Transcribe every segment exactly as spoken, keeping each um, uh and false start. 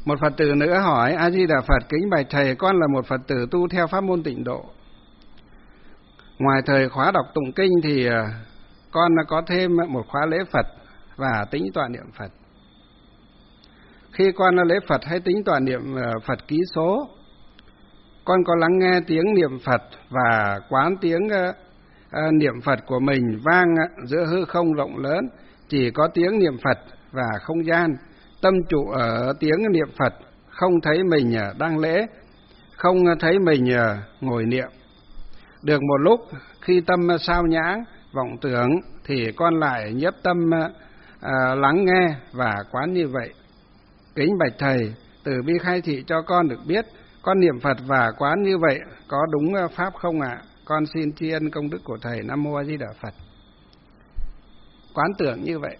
Một Phật tử nữa hỏi: A Di Đà Phật, kính bạch thầy, con là một Phật tử tu theo pháp môn Tịnh Độ. Ngoài thời khóa đọc tụng kinh thì con có thêm một khóa lễ Phật và tính tọa niệm Phật. Khi con lễ Phật hay tính tọa niệm Phật ký số, con có lắng nghe tiếng niệm Phật và quán tiếng uh, niệm Phật của mình vang giữa hư không rộng lớn, chỉ có tiếng niệm Phật và không gian. Tâm trụ ở tiếng niệm Phật, không thấy mình đang lễ, không thấy mình ngồi niệm. Được một lúc, khi tâm sao nhãng, vọng tưởng, thì con lại nhiếp tâm uh, lắng nghe và quán như vậy. Kính bạch thầy, từ bi khai thị cho con được biết, con niệm Phật và quán như vậy có đúng pháp không ạ? À? Con xin tri ân công đức của thầy. Nam mô A Di Đà Phật. Quán tưởng như vậy,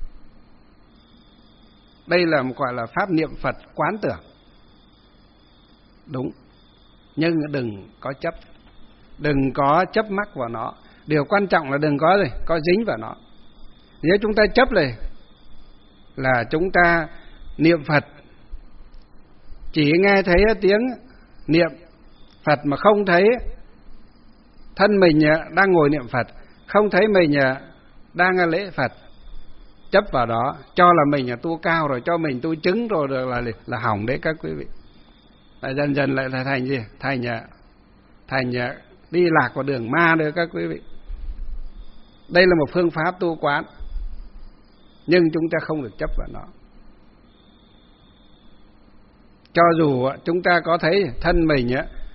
đây là một gọi là pháp niệm Phật quán tưởng. Đúng, nhưng đừng có chấp, đừng có chấp mắc vào nó. Điều quan trọng là đừng có gì, có dính vào nó. Nếu chúng ta chấp này là chúng ta niệm Phật, chỉ nghe thấy tiếng niệm Phật mà không thấy thân mình đang ngồi niệm Phật, không thấy mình đang lễ Phật, chấp vào đó, cho là mình tu cao rồi, cho mình tu chứng rồi, rồi là là hỏng đấy các quý vị. Là dần dần lại là thành gì? Thành thành đi lạc vào đường ma đấy các quý vị. Đây là một phương pháp tu quán, nhưng chúng ta không được chấp vào nó. Cho dù chúng ta có thấy thân mình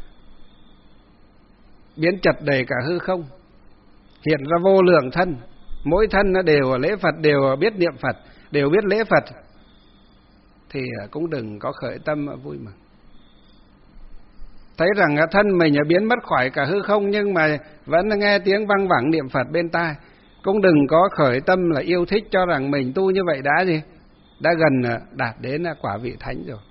biến chật đầy cả hư không, hiện ra vô lượng thân, mỗi thân nó đều lễ Phật, đều biết niệm Phật, đều biết lễ Phật, thì cũng đừng có khởi tâm vui mừng. Thấy rằng thân mình biến mất khỏi cả hư không, nhưng mà vẫn nghe tiếng văng vẳng niệm Phật bên tai, cũng đừng có khởi tâm là yêu thích, cho rằng mình tu như vậy đã gì, đã gần đạt đến quả vị thánh rồi.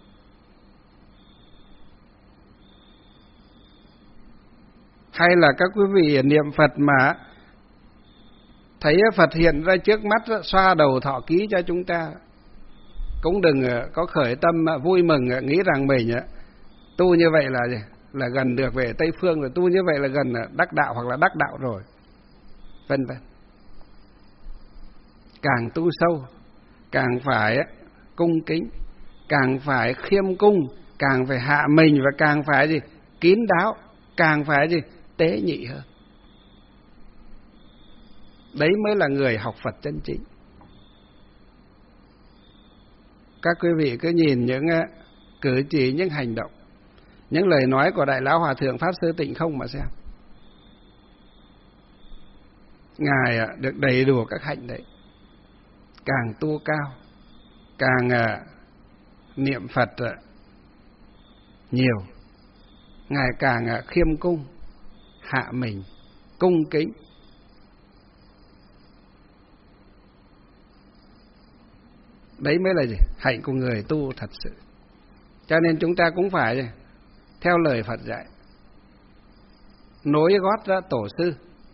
Hay là các quý vị niệm Phật mà thấy Phật hiện ra trước mắt, xoa đầu thọ ký cho chúng ta, cũng đừng có khởi tâm vui mừng, nghĩ rằng mình tu như vậy là gì, là gần được về Tây Phương rồi, tu như vậy là gần đắc đạo hoặc là đắc đạo rồi, vân vân. Càng tu sâu, càng phải cung kính, càng phải khiêm cung, càng phải hạ mình, và càng phải gì, kín đáo, càng phải gì, tế nhị hơn. Đấy mới là người học Phật chân chính. Các quý vị cứ nhìn những cử chỉ, những hành động, những lời nói của Đại Lão Hòa Thượng Pháp Sư Tịnh Không mà xem. Ngài được đầy đủ các hạnh đấy. Càng tu cao, càng niệm Phật nhiều, Ngài càng khiêm cung, hạ mình, cung kính. Đấy mới là gì? Hạnh của người tu thật sự. Cho nên chúng ta cũng phải gì? Theo lời Phật dạy, nối gót ra tổ sư,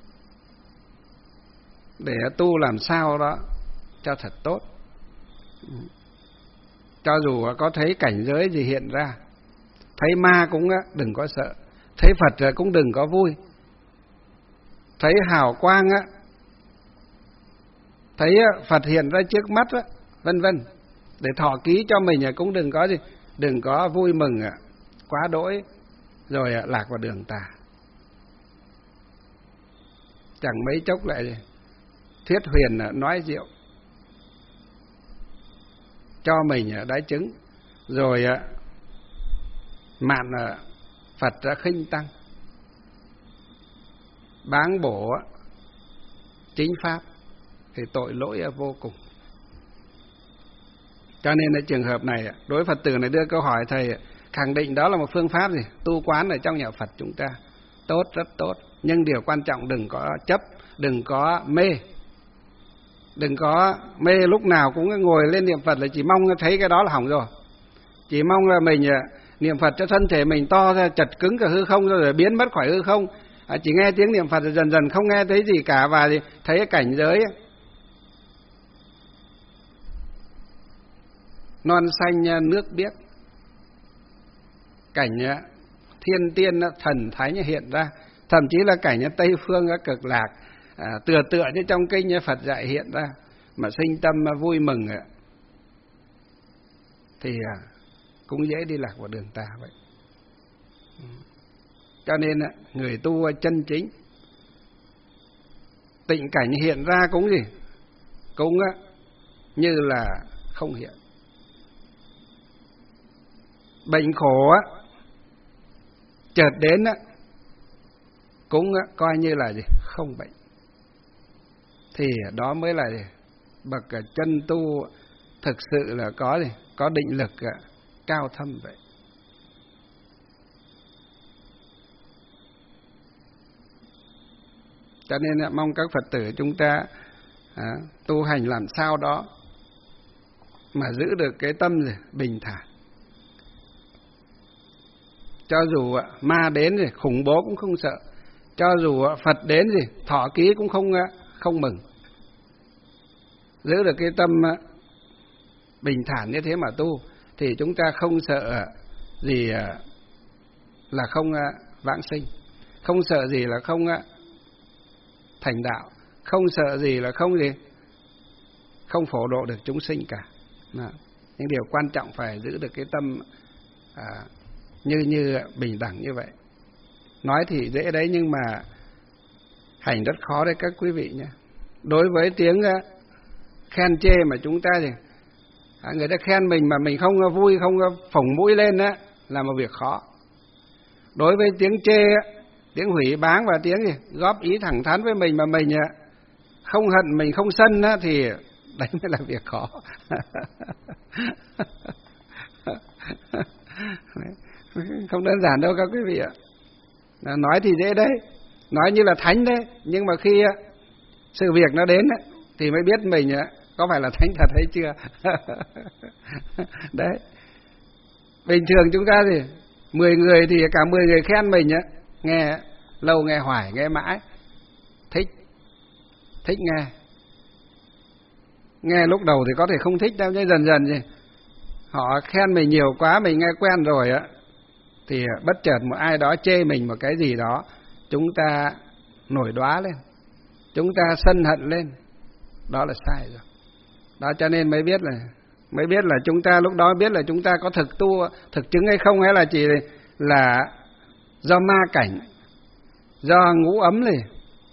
để tu làm sao đó cho thật tốt. Cho dù có thấy cảnh giới gì hiện ra, thấy ma cũng đừng có sợ, thấy Phật cũng đừng có vui, thấy hào quang, thấy Phật hiện ra trước mắt, vân vân, để thọ ký cho mình cũng đừng có gì, đừng có vui mừng quá đỗi rồi lạc vào đường tà. Chẳng mấy chốc lại thuyết huyền nói diệu cho mình đái chứng, rồi mạn Phật đã khinh tăng, báng bổ chính pháp, thì tội lỗi vô cùng. Cho nênในtrường hợp này, đối Phật tử này đưa câu hỏi, thầy khẳng định đó là một phương pháp gì tu quán ở trong nhà Phật chúng ta, tốt, rất tốt. Nhưng điều quan trọng đừng có chấp, đừng có mê. Đừng có mê lúc nào cũng ngồi lên niệm Phật là chỉ mong thấy cái đó là hỏng rồi. Chỉ mong là mình niệm Phật cho thân thể mình to ra, chật cứng cả hư không rồi biến mất khỏi hư không. À, chỉ nghe tiếng niệm Phật rồi dần dần không nghe thấy gì cả, và thấy cái cảnh giới non xanh nước biếc, cảnh thiên tiên thần thánh hiện ra, thậm chí là cảnh Tây phương cực lạc à, tựa tựa như trong kinh Phật dạy hiện ra, mà sinh tâm vui mừng thì cũng dễ đi lạc vào đường tà vậy. Cho nên người tu chân chính, tịnh cảnh hiện ra cũng gì, cũng như là không hiện. Bệnh khổ á chợt đến á cũng coi như là gì, không bệnh. Thì đó mới là gì, bậc chân tu thực sự là có gì, có định lực cao thâm vậy. Cho nên mong các Phật tử chúng ta à, tu hành làm sao đó mà giữ được cái tâm gì, bình thản. Cho dù ma đến gì, khủng bố cũng không sợ. Cho dù Phật đến gì, thọ ký cũng không không mừng. Giữ được cái tâm bình thản như thế mà tu thì chúng ta không sợ gì là không vãng sinh, không sợ gì là không thành đạo, không sợ gì là không gì không phổ độ được chúng sinh cả. Đó. Những điều quan trọng phải giữ được cái tâm à, như như bình đẳng như vậy. Nói thì dễ đấy nhưng mà hành rất khó đấy các quý vị nhé. Đối với tiếng khen chê mà chúng ta thì à, người ta khen mình mà mình không vui, không phồng mũi lên á, là một việc khó. Đối với tiếng chê, tiếng hủy báng và tiếng gì góp ý thẳng thắn với mình mà mình không hận, mình không sân á, thì đấy mới là việc khó. Không đơn giản đâu các quý vị ạ. Nói thì dễ đấy, nói như là thánh đấy, nhưng mà khi sự việc nó đến thì mới biết mình có phải là thánh thật hay chưa. Đấy. Bình thường chúng ta thì mười người thì cả mười người khen mình á, nghe lâu nghe hoài nghe mãi, thích thích nghe. Nghe lúc đầu thì có thể không thích đâu, nhưng dần dần thì họ khen mình nhiều quá, mình nghe quen rồi á, thì bất chợt một ai đó chê mình một cái gì đó, chúng ta nổi đoá lên, chúng ta sân hận lên, đó là sai rồi. Đó cho nên mới biết là mới biết là chúng ta lúc đó biết là chúng ta có thực tu, thực chứng hay không, hay là chỉ là do ma cảnh, do ngũ ấm này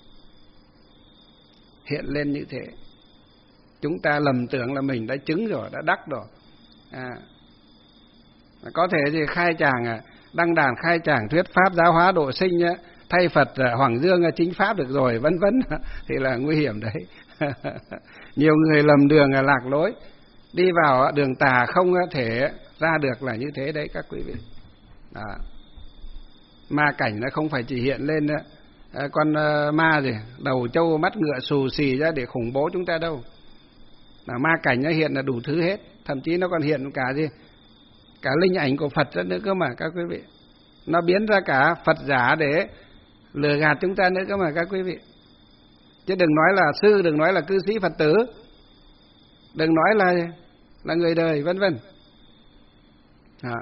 hiện lên như thế. Chúng ta lầm tưởng là mình đã chứng rồi, đã đắc rồi. À, có thể thì khai tràng, đăng đàn khai tràng thuyết pháp giáo hóa độ sinh, thay Phật Hoàng Dương chính pháp được rồi, vân vân, thì là nguy hiểm đấy. Nhiều người lầm đường lạc lối, đi vào đường tà không thể ra được là như thế đấy các quý vị. Đó. Ma cảnh nó không phải chỉ hiện lên con ma gì đầu trâu mắt ngựa xù xì ra để khủng bố chúng ta đâu. Là ma cảnh nó hiện là đủ thứ hết, thậm chí nó còn hiện cả gì cả linh ảnh của Phật nữa cơ mà các quý vị. Nó biến ra cả Phật giả để lừa gạt chúng ta nữa cơ mà các quý vị. Chứ đừng nói là sư, đừng nói là cư sĩ Phật tử, đừng nói là là người đời, vân vân. Đó.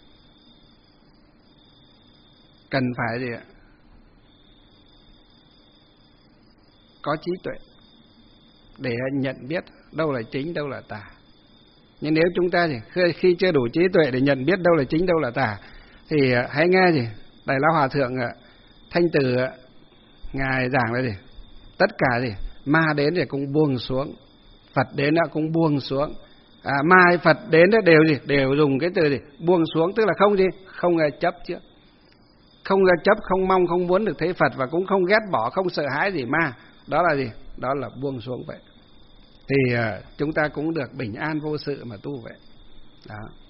Cần phải gì ạ? Có trí tuệ để nhận biết đâu là chính, đâu là tà. Nhưng nếu chúng ta thì khi chưa đủ trí tuệ để nhận biết đâu là chính, đâu là tà, thì hãy nghe gì Đại Lão Hòa Thượng Thanh Từ ngài giảng là gì, tất cả gì ma đến thì cũng buông xuống, Phật đến đã cũng buông xuống. À, ma hay Phật đến đều gì đều dùng cái từ gì buông xuống, tức là không gì không chấp chứ, không chấp, không mong, không muốn được thấy Phật, và cũng không ghét bỏ, không sợ hãi gì ma. Đó là gì? Đó là buông xuống vậy. Thì uh, chúng ta cũng được bình an vô sự mà tu vậy. Đó.